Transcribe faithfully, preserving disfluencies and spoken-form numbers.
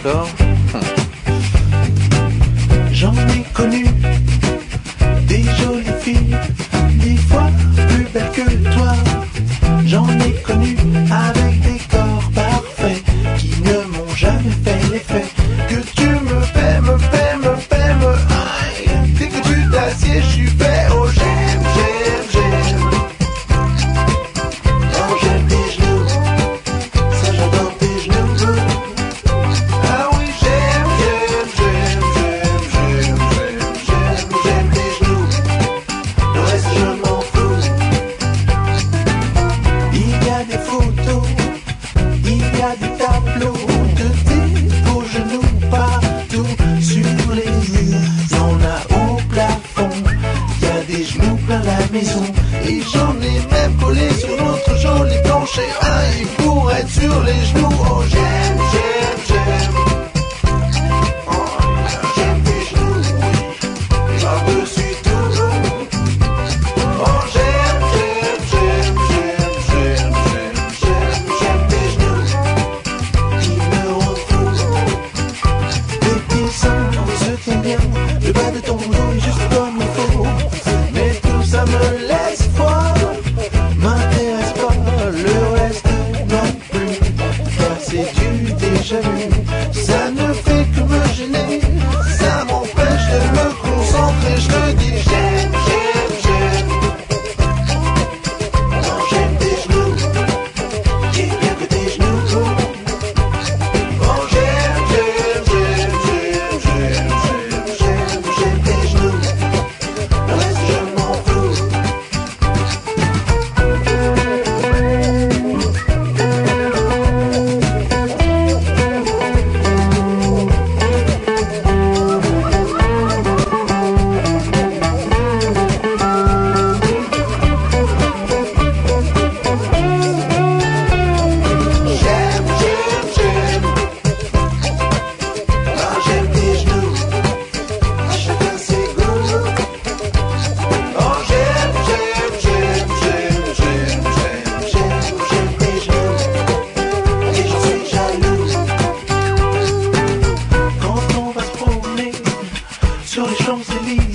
d'accord. J'en ai connu des jolies filles, dix fois plus belles que toi. J'en ai connu avec des corps parfaits qui ne m'ont jamais fait l'effet que tu me fais, me fais, me fais, me aïe. Dès que tu t'assieds, je suis fait. Oh j'aime, j'aime, j'aime. Oh j'aime tes genoux, ça j'adore tes genoux. Ah oui j'aime, j'aime, j'aime, j'aime, j'aime, j'aime, j'aime, j'aime tes genoux. Le reste je m'en fous. Il y a des photos, il y a des tableaux de tes beaux genoux partout sur les murs. Y'en a au plafond, il y a des genoux plein la maison. Et j'en ai même collé sur notre joli plancher. Ah, il pour être sur les genoux. Oh j'aime, j'aime, j'aime. Oh, j'aime tes genoux, oui. Par-dessus tout. Oh j'aime, j'aime, j'aime, j'aime, j'aime, j'aime, j'aime, j'aime tes genoux. Ils me rendent fou. Tes pieds semblent se tiennent bien. Le bas de ton dos est juste comme il faut. Mais tout ça me laisse froid. M'intéresse pas le reste non plus. Car c'est du déjà vu. Ça ne fait que me gêner. Ça m'empêche de me concentrer. Je te dis j'aime, j'aime, j'aime. Non j'aime tes genoux. J'ai bien que tes genoux. Oh j'aime, j'aime, j'aime, j'aime, j'aime, j'aime, j'aime, j'aime tes genoux. Le reste je m'en fous. J'aime, j'aime, j'aime. Non j'aime tes genoux. Chacun ses goûts. Oh j'aime, j'aime, j'aime, j'aime, j'aime, j'aime, j'aime, j'aime tes genoux. Et j'en suis jaloux. Quand on va se promener sur les Champs-Élysées,